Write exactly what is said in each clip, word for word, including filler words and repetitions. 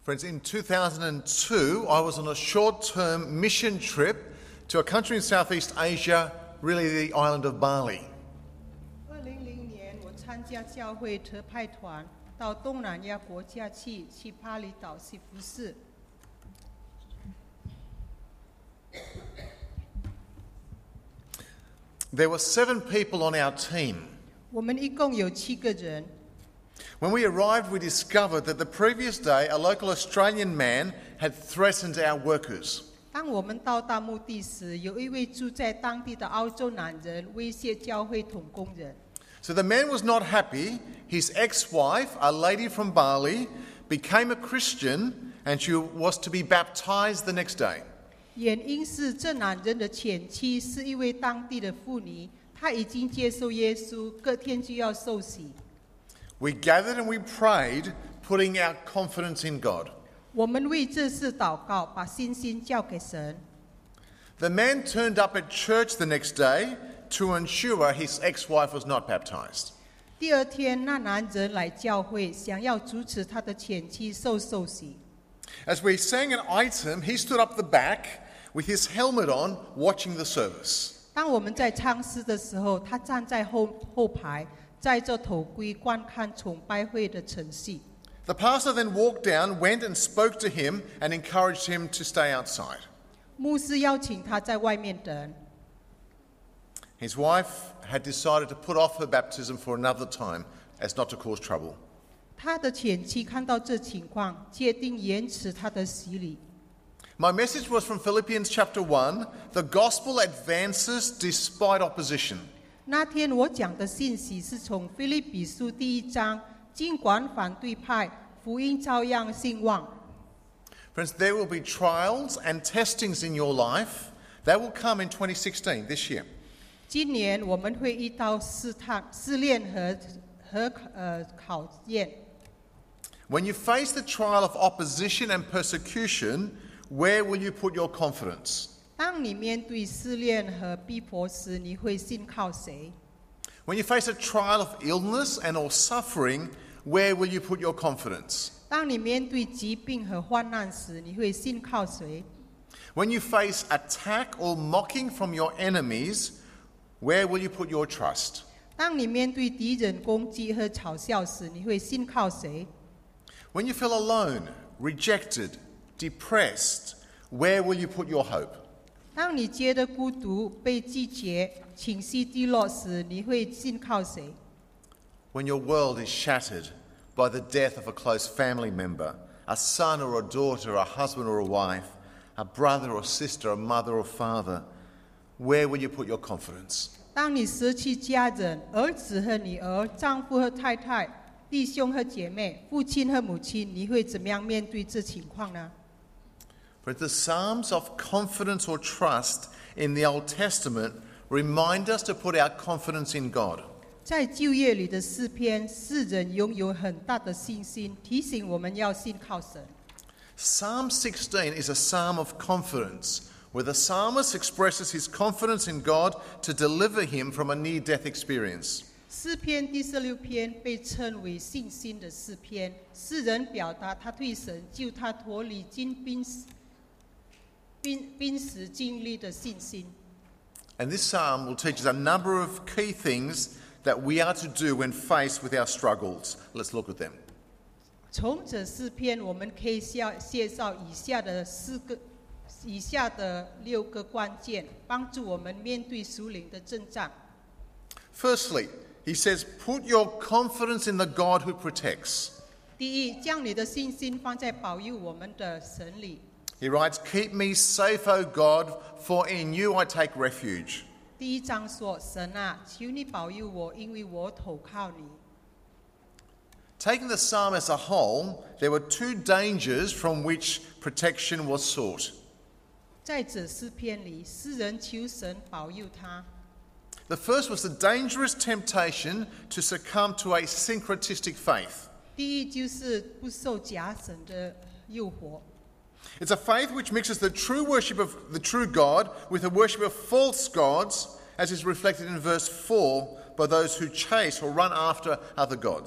Friends, in two thousand two, I was on a short-term mission trip to a country in Southeast Asia, really the island of Bali. 二零零年，我参加教会特派团到东南亚国家去，去巴厘岛去服侍。 There were seven people on our team. 我们一共有七个人。 When we arrived, we discovered that the previous day, a local Australian man had threatened our workers. 当我们到达目的时，有一位住在当地的澳洲男人威胁教会同工人。 So the man was not happy. His ex-wife, a lady from Bali, became a Christian and she was to be baptized the next day. 原因是这男人的前妻是一位当地的妇女，她已经接受耶稣，隔天就要受洗。 We gathered and we prayed, putting our confidence in God. 我们为这事祷告，把信心交给神。 The man turned up at church the next day to ensure his ex-wife was not baptized. 第二天，那男人来教会，想要阻止他的前妻受受洗。 As we sang an item, he stood up the back with his helmet on, watching the service. 当我们在唱诗的时候，他站在后后排，戴着头盔观看崇拜会的程序。 The pastor then walked down, went and spoke to him and encouraged him to stay outside. 牧师邀请他在外面等。 His wife had decided to put off her baptism for another time as not to cause trouble. 他的前妻看到这情况，决定延迟他的洗礼。 My message was from Philippians chapter one. The gospel advances despite opposition. 那天我讲的信息是从腓立比书第一章，尽管反对派，福音照样兴旺。 Friends, there will be trials and testings in your life. That will come in twenty sixteen, this year. 今年我们会遇到试探、试炼和和呃考验。 When you face the trial of opposition and persecution, where will you put your confidence? 当你面对试炼和逼迫时，你会信靠谁？ When you face a trial of illness and or suffering, where will you put your confidence? 当你面对疾病和患难时，你会信靠谁？ When you face attack or mocking from your enemies, where will you put your trust? 当你面对敌人攻击和嘲笑时，你会信靠谁？ When you feel alone, rejected, depressed, where will you put your hope? 当你觉得孤独、被拒绝、情绪低落时，你会信靠谁？ When your world is shattered by the death of a close family member, a son or a daughter, a husband or a wife, a brother or sister, a mother or father, where will you put your confidence? 当你失去家人、儿子和女儿、丈夫和太太、弟兄和姐妹、父亲和母亲，你会怎么样面对这情况呢？ But the Psalms of confidence or trust in the Old Testament remind us to put our confidence in God. 在旧约里的诗篇，诗人拥有很大的信心，提醒我们要信靠神。 Psalm sixteen is a psalm of confidence, where the psalmist expresses his confidence in God to deliver him from a near-death experience. 诗篇第十六篇被称为信心的诗篇，诗人表达他对神救他脱离经濒死、濒濒死经历的信心。 And this psalm will teach us a number of key things that we are to do when faced with our struggles. Let's look at them. 从这诗篇，我们可以介绍以下的四个、以下的六个关键，帮助我们面对属灵的征战。 Firstly, he says, put your confidence in the God who protects. 第一，将你的信心放在保佑我们的神里。 He writes, keep me safe, O God, for in you I take refuge. 第一章说：“神啊，求你保佑我，因为我投靠你。” Taking the psalm as a whole, there were two dangers from which protection was sought. 在这诗篇里，诗人求神保佑他。 The first was the dangerous temptation to succumb to a syncretistic faith. 第一就是不受假神的诱惑。 It's a faith which mixes the true worship of the true God with the worship of false gods, as is reflected in verse four, by those who chase or run after other gods.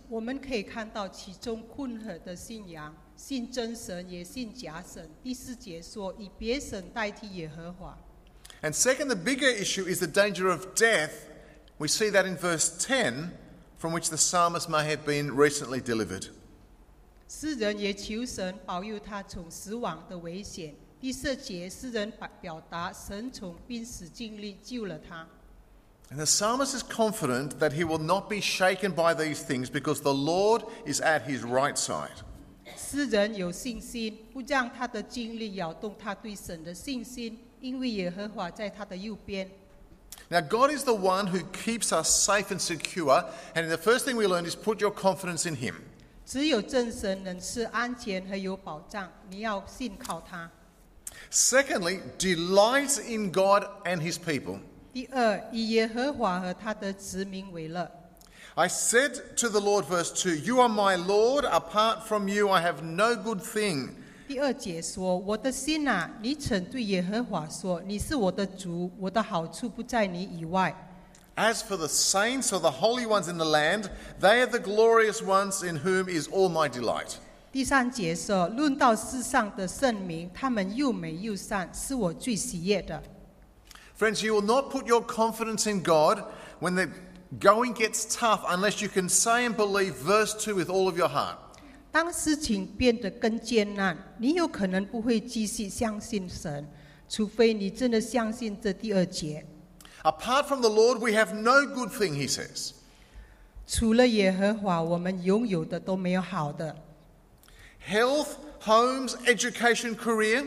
我们可以看到其中混合的信仰，信真神也信假神。第四节说，以别神代替耶和华。 And second, the bigger issue is the danger of death. We see that in verse ten, from which the psalmist may have been recently delivered. 诗人也求神保佑他从死亡的危险。第四节，诗人表达神从濒死经历救了他。 And the psalmist is confident that he will not be shaken by these things because the Lord is at his right side. 诗人有信心，不让他的经历摇动他对神的信心，因为耶和华在他的右边。 Now, God is the one who keeps us safe and secure, and the first thing we learn is put your confidence in him. 只有真神能是安全和有保障，你要信靠他。 Secondly, delight in God and his people. 第二，以耶和华和他的子民为乐。 I said to the Lord, verse two, You are my Lord, apart from you I have no good thing. 第二节说，我的心啊，你曾对耶和华说，你是我的主，我的好处不在你以外。 As for the saints or the holy ones in the land, they are the glorious ones in whom is all my delight. 第三节说，论到世上的圣民，他们又美又善，是我最喜悦的。 Friends, you will not put your confidence in God when the going gets tough unless you can say and believe verse two with all of your heart. 当事情变得更艰难，你有可能不会继续相信神，除非你真的相信这第二节。 Apart from the Lord, we have no good thing, he says. 除了耶和华，我们拥有的都没有好的。 Health, homes, education, career.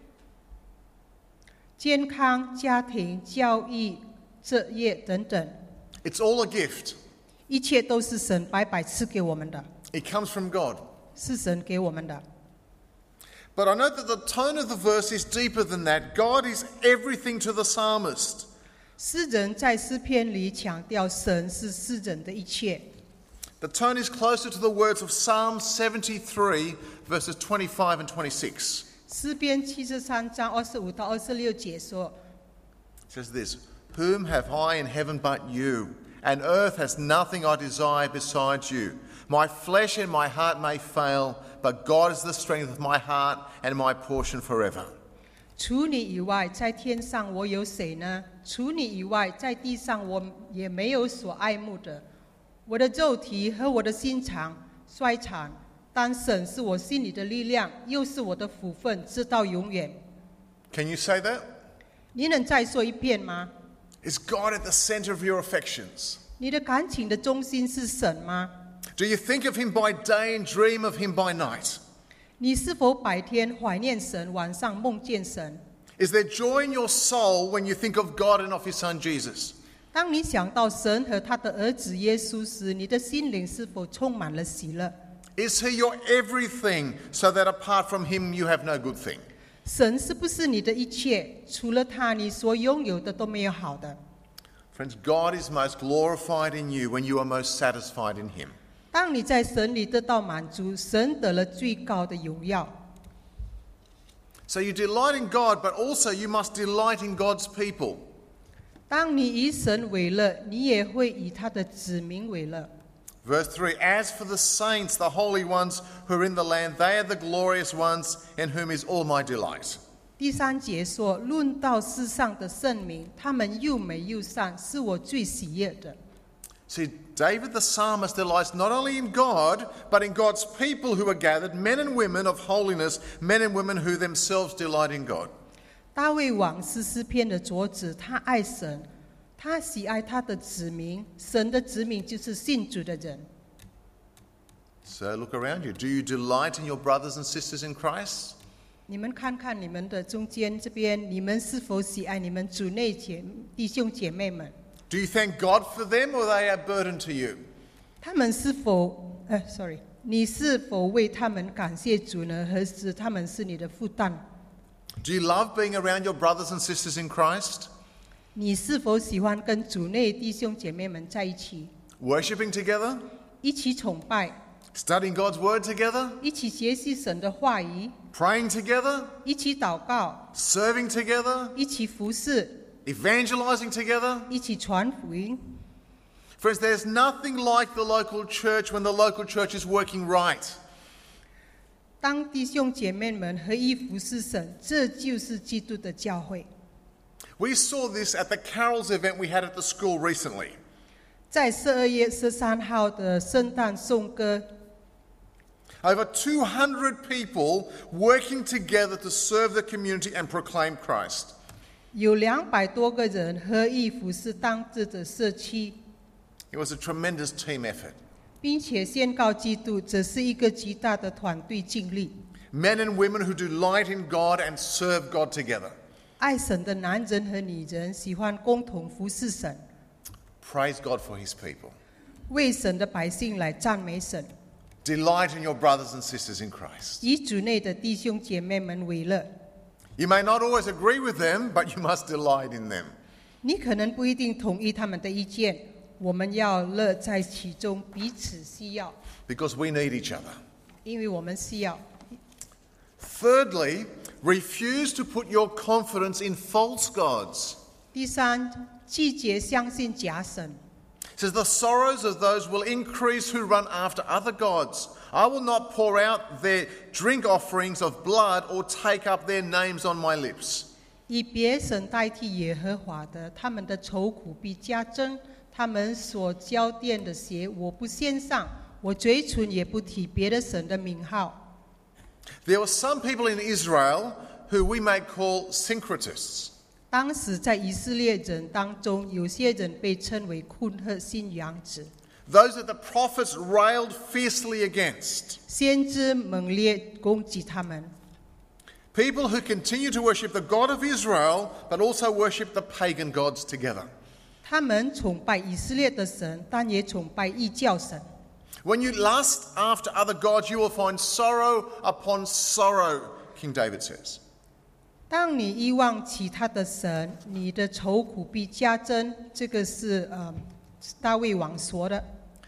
健康、家庭、教育、职业等等， It's all a gift. 一切都是神白白赐给我们的， It comes from God. 是神给我们的。 But I know that the tone of the verse is deeper than that. God is everything to the psalmist. 诗人在诗篇里强调，神是诗人的一切。 The tone is closer to the words of Psalm seventy-three, verses twenty-five and twenty-six. 诗篇七十三章二十五到二十六节说 It says this, Whom have I in heaven but you? And earth has nothing I desire besides you. My flesh and my heart may fail, but God is the strength of my heart and my portion forever. 除你以外，在天上我有谁呢？除你以外，在地上我也没有所爱慕的。我的肉体和我的心肠衰残，但神是我心里的力量，又是我的福分，直到永远。 Can you say that? 你能再说一遍吗？ Is God at the center of your affections? 你的感情的中心是神吗？ Do you think of him by day and dream of him by night? 你是否白天怀念神，晚上梦见神？ Is there joy in your soul when you think of God and of his son Jesus? 当你想到神和他的儿子耶稣时，你的心灵是否充满了喜乐？ Is he your everything so that apart from him you have no good thing? 神是不是你的一切？除了他，你所拥有的都没有好的。 Friends, God is most glorified in you when you are most satisfied in him. 当你在神里得到满足，神得了最高的荣耀。 So you delight in God, but also you must delight in God's people. 当你以神为乐，你也会以他的子民为乐。 Verse three, As for the saints, the holy ones who are in the land, they are the glorious ones in whom is all my delight. 第三节说，论到世上的圣民，他们又美又善，是我最喜悦的。 See, David the psalmist delights not only in God, but in God's people who are gathered, men and women of holiness, men and women who themselves delight in God. 大卫王是诗篇的作者，他爱神，他喜爱他的子民，神的子民就是信主的人。 So look around you. Do you delight in your brothers and sisters in Christ? 你们看看你们的中间这边，你们是否喜爱你们主内姐弟兄姐妹们？ Do you thank God for them or are they a burden to you? 他们是否……呃 ，sorry， 你是否为他们感谢主呢？还是他们是你的负担？ Do you love being around your brothers and sisters in Christ? 你是否喜欢跟主内弟兄姐妹们在一起， Worshipping together? 一起崇拜， Studying God's word together? 一起学习神的话语， Praying together? 一起祷告， Serving together? 一起服侍， Evangelizing together? 一起传福音。 Friends, there's nothing like the local church when the local church is working right. 当弟兄姐妹们合一服侍神，这就是基督的教会。 We saw this at the carols event we had at the school recently. 在十二月十三号的圣诞颂歌， Over two hundred people working together to serve the community and proclaim Christ. 有两百多个人合一服侍当地的社区， It was a tremendous team effort. 并且宣告基督，这是一个极大的团队经历。 Men and women who delight in God and serve God together. 爱神的男人和女人喜欢共同服侍神， Praise God for his people. 为神的百姓来赞美神， Delight in your brothers and sisters in Christ. 以主内的弟兄姐妹们为乐。 You may not always agree with them, but you must delight in them. 你可能不一定同意他们的意见，我们要乐在其中，彼此需要， Because we need each other. 因为我们需要。 Thirdly, refuse to put your confidence in false gods. 第三，拒绝相信假神。 It says, the sorrows of those will increase who run after other gods. I will not pour out their drink offerings of blood or take up their names on my lips. 以别神代替耶和华的，他们的愁苦必加增。他们所交奠的血，我不献上，我嘴唇也不提别的神的名号。 There were some people in Israel who we may call syncretists. 当时在以色列人当中，有些人被称为困惑信仰者， Those that the prophets railed fiercely against. 先知猛烈攻击他们。 People who continue to worship the God of Israel, but also worship the pagan gods together. 他们崇拜以色列的神，但也崇拜异教神。 When you lust after other gods, you will find sorrow upon sorrow, King David says. 当你遗忘其他的神，你的愁苦必加增。这个是呃大卫王说的。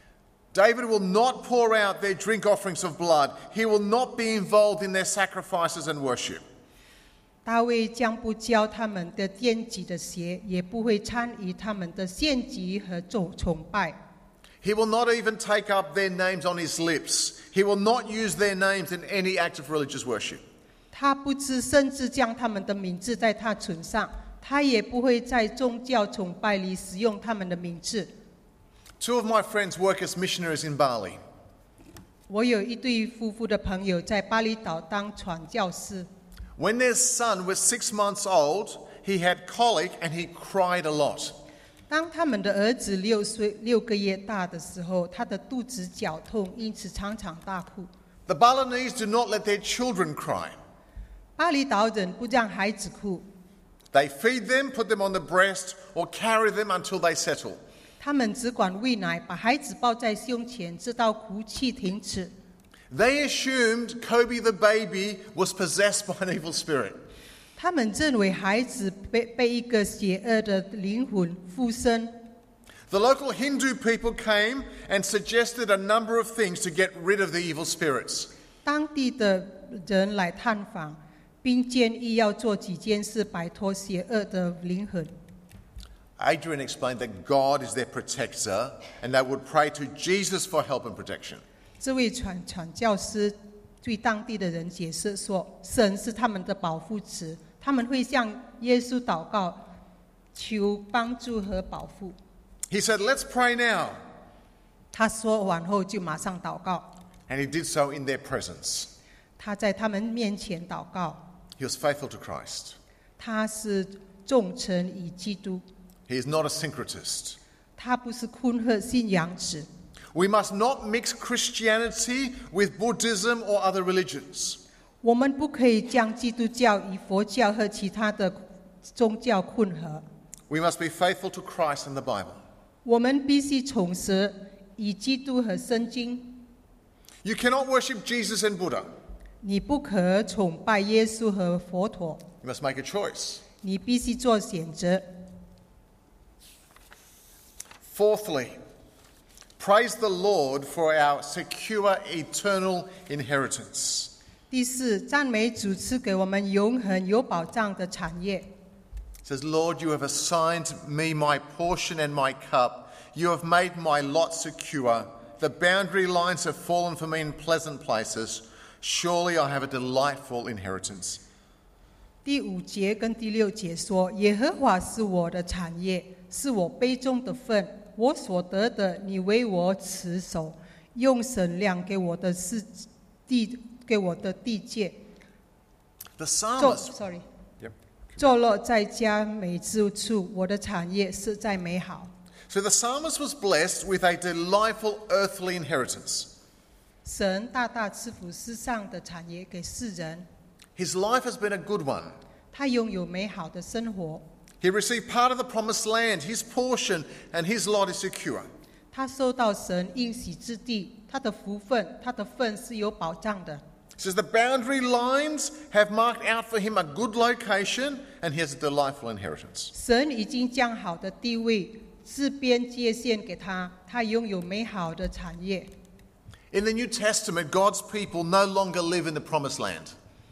David will not pour out their drink offerings of blood. He will not be involved in their sacrifices and worship. 大卫将不交他们的奠祭的血，也不会参与他们的献祭和崇崇拜。 He will not even take up their names on his lips. He will not use their names in any act of religious worship. 他不知甚至将他们的名字在他唇上，他也不会在宗教崇拜里使用他们的名字。 Two of my friends work as missionaries in Bali. 我有一对夫妇的朋友在巴厘岛当传教士。 When their son was six months old, he had colic and he cried a lot. 当他们的儿子六岁六个月大的时候，他的肚子绞痛，因此常常大哭。 The Balinese do not let their children cry. 巴厘岛人不让孩子哭， They feed them, put them on the breast, or carry them until they settle. 他们只管喂奶，把孩子抱在胸前，直到哭泣停止。 They assumed Kobe the baby was possessed by an evil spirit. 他们认为孩子被被一个邪恶的灵魂附身。 The local Hindu people came and suggested a number of things to get rid of the evil spirits. 当地的人来探访，并建议要做几件事摆脱邪恶的灵魂。 Adrian explained that God is their protector and they would pray to Jesus for help and protection. 这位传传教师对当地的人解释说，神是他们的保护池，他们会向耶稣祷告，求帮助和保护。 He said, let's pray now. 他说完后就马上祷告， And he did so in their presence. 他在他们面前祷告， He was faithful to Christ. 他是忠诚于基督， He is not a syncretist. 他不是困惑信仰者。 We must not mix Christianity with Buddhism or other religions. 我们不可以将基督教与佛教和其他的宗教混合。 We must be faithful to Christ and the Bible. 我们必须重拾以基督和圣经。 You cannot worship Jesus and Buddha. 你不可崇拜耶稣和佛陀， You must make a choice. 你必须做选择。 Fourthly, praise the Lord for our secure eternal inheritance. 第四，赞美主赐给我们永恒有保障的产业。 It says, Lord, you have assigned me my portion and my cup. You have made my lot secure. The boundary lines have fallen for me in pleasant places. Surely I have a delightful inheritance. 第五节跟第六节说，耶和华是我的产业，是我杯中的份，我所得的，你为我持守，用神量给我的是地，给我的地界。 The 坐 psalmist, sorry， Yep. 坐落在家美之处，我的产业是在美好。 So the psalmist was blessed with a delightful earthly inheritance. 神大大赐福世上的产业给世人， His life has been a good one. 他拥有美好的生活， He received part of the promised land, his portion, and his lot is secure. 他收到神应许之地，他的福分，他的份是有保障的。 It says the boundary lines have marked out for him a good location, and he has a delightful inheritance. 神已经将好的地位、自边界线给他，他拥有美好的产业。 In the New Testament, God's people no longer live in the promised land.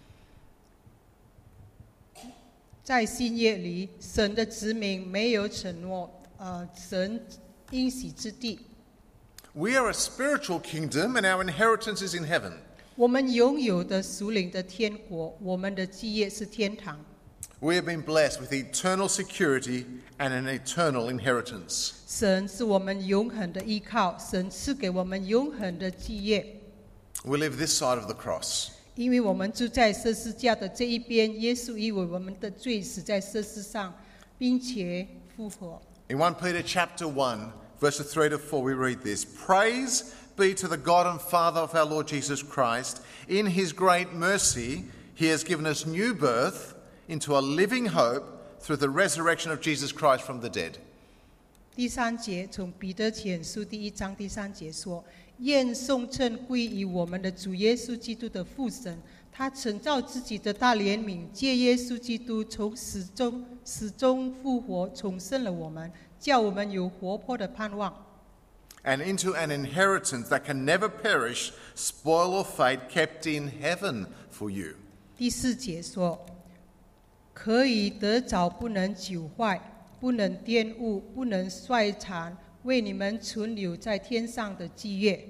在新约里，神的子民没有承诺，呃，神应许之地。 We are a spiritual kingdom, and our inheritance is in heaven. 我们拥有的属灵的天国，我们的基业是天堂。 We have been blessed with eternal security and an eternal inheritance. 神是我们永恒的依靠，神赐给我们永恒的基业。 We live this side of the cross. 因为我们住在十字架的这一边，耶稣因为我们的罪死在十字上，并且复活。 In First Peter chapter one, verses three to four, we read this. Praise be to the God and Father of our Lord Jesus Christ. In his great mercy, he has given us new birth into a living hope through the resurrection of Jesus Christ from the dead. 第三节从彼得前书第一章第三节说：愿颂称归于我们的主耶稣基督的父神，他曾照自己的大怜悯，借耶稣基督从死中死中复活，重生了我们，叫我们有活泼的盼望。 And into an inheritance that can never perish, spoil or fade, kept in heaven for you. 第四节说：可以得着不能朽坏，不能玷污，不能衰残，为你们存留在天上的基业。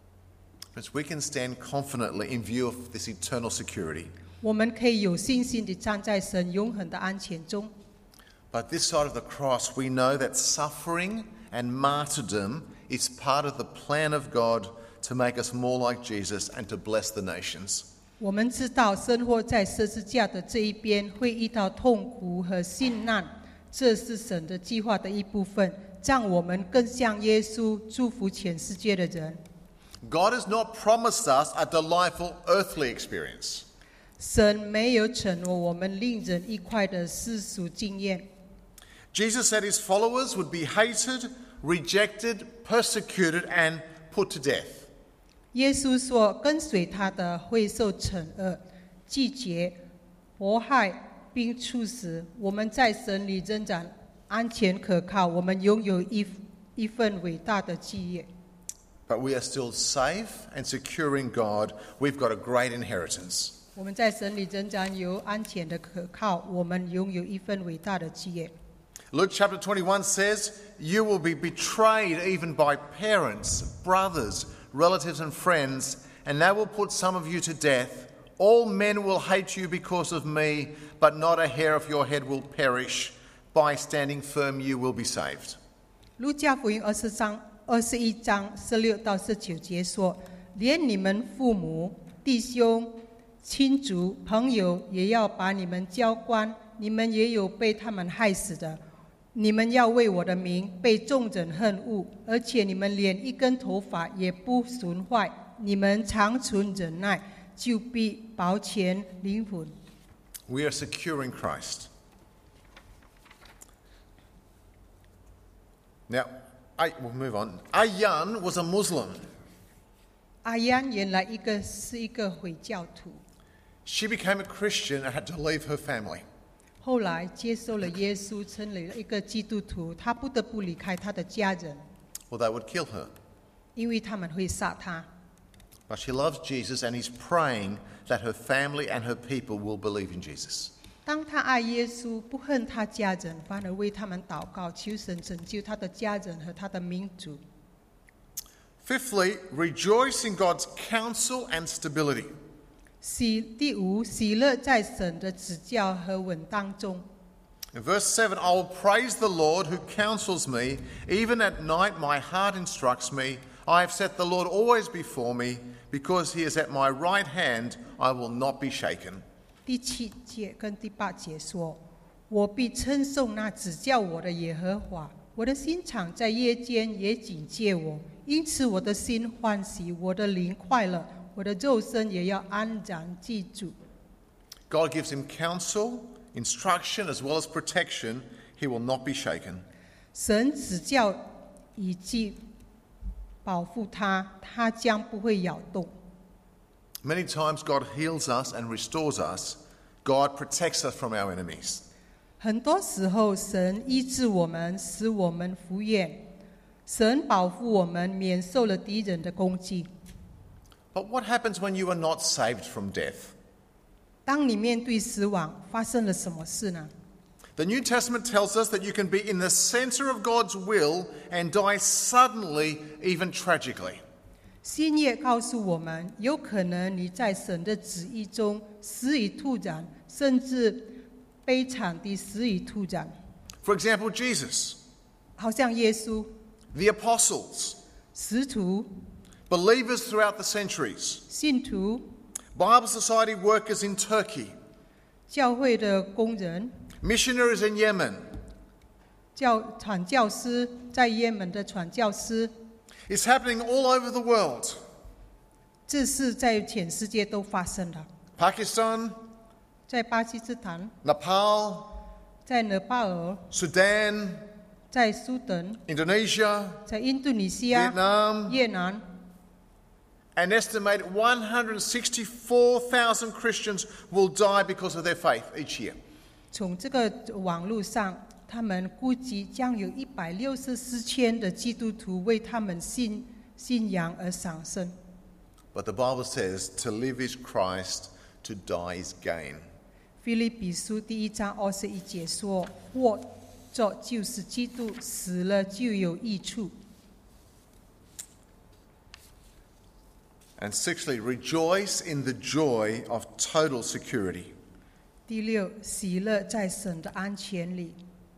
But we can stand confidently in view of this eternal security. 我们可以有信心地站在神永恒的安全中。 But this side of the cross, we know that suffering and martyrdom is part of the plan of God to make us more like Jesus and to bless the nations. 我们知道生活在十字架的这一边会遇到痛苦和信难，这是神的计划的一部分，让我们更像耶稣，祝福全世界的人。 God has not promised us a delightful earthly experience. 神没有承诺我们令人愉快的世俗经验。 Jesus said his followers would be hated, rejected, persecuted, and put to death. 耶稣说，跟随他的会受惩恶、拒绝、迫害，并处死。我们在神里仍然安全可靠，我们拥有一一份伟大的基业。 But we are still safe and secure in God. We've got a great inheritance. 我们在神里仍然有安全的可靠，我们拥有一份伟大的基业。 Luke chapter twenty-one says, you will be betrayed even by parents, brothers, relatives and friends, and they will put some of you to death. All men will hate you because of me, but not a hair of your head will perish. By standing firm, you will be saved. 路加福音二十章二十一章十六到十九节说：连你们父母、弟兄、亲族、朋友也要把你们交官，你们也有被他们害死的。你们要为我的名被众人恨恶，而且你们连一根头发也不损坏。你们常存忍耐，就必保全灵魂。 We are secure in Christ. Now, I, we'll move on. Ayan was a Muslim. 阿央原来一个是一个回教徒， She became a Christian and had to leave her family. 后来接受了耶稣，成为了一个基督徒。他不得不离开他的家人， Or they would kill her. 因为他们会杀他。 But she loves Jesus and is praying that her family and her people will believe in Jesus. 当他爱耶稣，不恨他家人，反而为他们祷告，求神拯救他的家人和他的民族。 Fifthly, rejoice in God's counsel and stability. 喜第五，喜乐在神的指教和稳当中。 In verse seven, I will praise the Lord who counsels me. Even at night my heart instructs me. I have set the Lord always before me. Because he is at my right hand, I will not be shaken. 第七节跟第八节说：“我必称颂那指教我的耶和华，我的心肠在夜间也警戒我，因此我的心欢喜，我的灵快乐，我的肉身也要安然记住。” God gives him counsel, instruction, as well as protection. He will not be shaken. 神指教以及保护他，他将不会摇动。 Many times God heals us and restores us. God protects us from our enemies. 很多时候，神医治我们，使我们复原；神保护我们，免受了敌人的攻击。 But what happens when you are not saved from death? 当你面对死亡，发生了什么事呢？ The New Testament tells us that you can be in the center of God's will and die suddenly, even tragically. 新约告诉我们，有可能你在神的旨意中死于突然，甚至悲惨地死于突然。 For example, Jesus, 好像耶稣、 the apostles, 使徒、 believers throughout the centuries, 信徒、 Bible Society workers in Turkey, 教会的工人、 missionaries in Yemen. 教传教师，在也门的传教师。 It's happening all over the world. 这事在全世界都发生了， Pakistan, 在巴基斯坦， Nepal, 在nepal尔， Sudan, 在苏丹， Indonesia, 在印度尼西亚、 Vietnam. 越南。 An estimated one hundred sixty-four thousand Christians will die because of their faith each year. 从这个网络上，他们估计将有一百六十四千的基督徒为他们信信仰而丧生。 But the Bible says to live is Christ, to die is gain. 腓立比书第一章二十一节说：“活着就是基督，死了就有益处。” And sixthly, rejoice in the joy of total security. 第六，喜乐在神的安全里。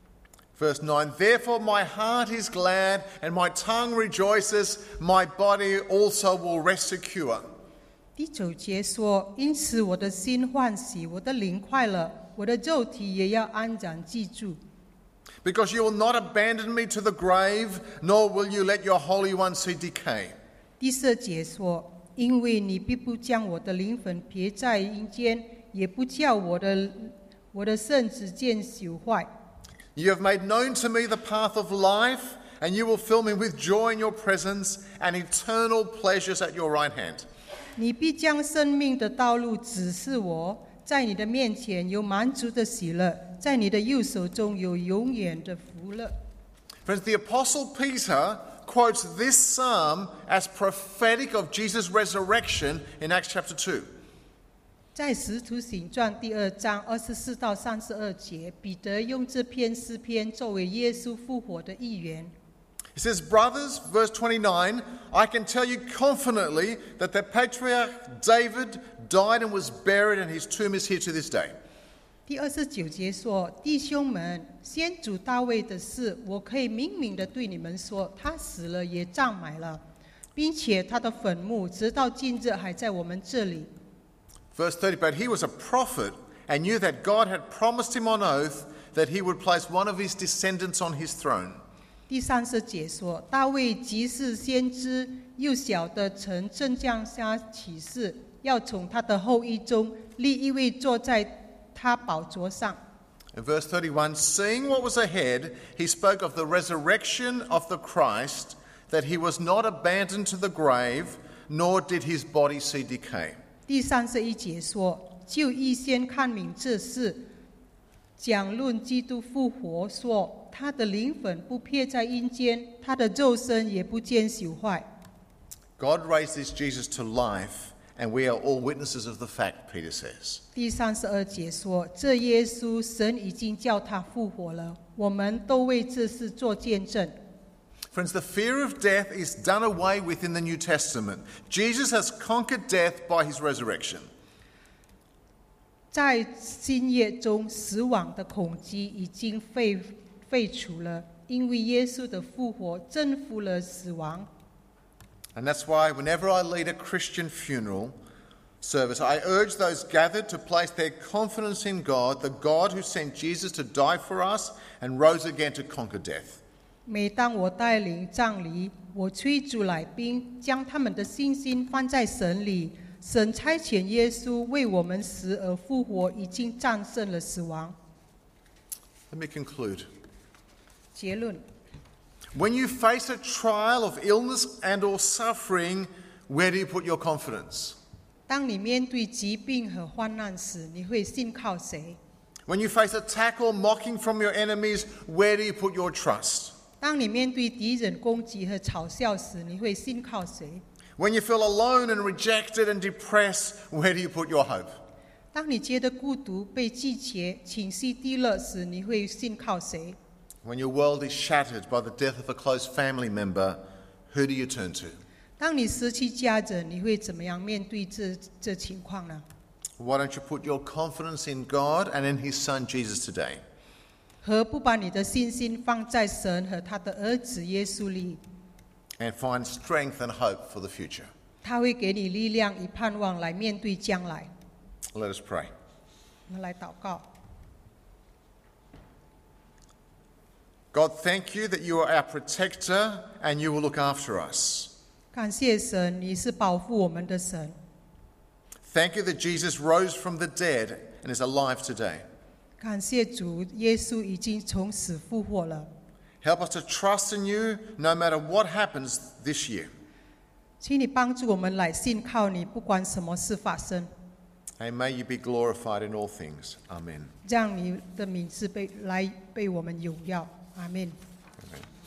Verse nine, therefore my heart is glad and my tongue rejoices, my body also will rest secure. 第九节说：“因此我的心欢喜，我的灵快乐，我的肉体也要安然记住。” Because you will not abandon me to the grave, nor will you let your Holy One see decay. 第十节说：“因为你必不将我的灵魂撇在阴间，也不叫我的我的圣子见朽坏。” You have made known to me the path of life, and you will fill me with joy in your presence and eternal pleasures at your right hand. 你必将生命的道路指示我，在你的面前有满足的喜乐，在你的右手中有永远的福乐。 Friends, the Apostle Peter quotes this psalm as prophetic of Jesus' resurrection in Acts chapter two. 在使徒行传第二章二十四到三十二节，彼得用这篇诗篇作为耶稣复活的预言。 He says, brothers, verse twenty-nine, I can tell you confidently that the patriarch David died and was buried, and his tomb is here to this day. 第二十九节说：“弟兄们，先祖大卫的事，我可以明明的对你们说，他死了也葬埋了，并且他的坟墓直到今日还在我们这里。” Verse thirty, but he was a prophet and knew that God had promised him on oath that he would place one of his descendants on his throne. 第三十节说：“大卫既是先知，又晓得曾正降下启示，要从他的后裔中立一位坐在他宝座上。” In verse thirty-one, seeing what was ahead, he spoke of the resurrection of the Christ, that he was not abandoned to the grave, nor did his body see decay. 第三十一节说：“就预先看明这事，讲论基督复活，说他的灵魂不撇在阴间，他的肉身也不见朽坏。” God raised this Jesus to life, and we are all witnesses of the fact, Peter says. 第三十二节说，这耶稣神已经叫他复活了，我们都为这事做见证。 Friends, the fear of death is done away with in the New Testament. Jesus has conquered death by his resurrection. 在新约中，死亡的恐惧已经废废除了，因为耶稣的复活征服了死亡。 And that's why whenever I lead a Christian funeral service, I urge those gathered to place their confidence in God, the God who sent Jesus to die for us and rose again to conquer death. 每当我带领葬礼，我催促来宾将他们的信心放在神里。神差遣耶稣为我们死而复活，已经战胜了死亡。 Let me conclude. 结论： When you face a trial of illness and or suffering, where do you put your confidence? 当你面对疾病和患难时，你会信靠谁？ When you face attack or mocking from your enemies, where do you put your trust? 当你面对敌人攻击和嘲笑时，你会信靠谁？ When you feel alone and rejected and depressed, where do you put your hope? 当你觉得孤独、被拒绝、情绪低落时，你会信靠谁？ When your world is shattered by the death of a close family member, who do you turn to? 当你失去家人，你会怎么样面对这这情况呢？ Why don't you put your confidence in God and in his son Jesus today? 何不把你的信心放在神和他的儿子耶稣里？ And find strength and hope for the future. 他会给你力量与盼望来面对将来。 Let us pray. 我们来祷告。 God, thank you that you are our protector and you will look after us. 感谢神，你是保护我们的神。 Thank you that Jesus rose from the dead and is alive today. 感谢主，耶稣已经从死复活了。 Help us to trust in you no matter what happens this year. 请你帮助我们来信靠你，不管什么事发生， And may you be glorified in all things. Amen. 让你的名字被来被我们荣耀。阿门。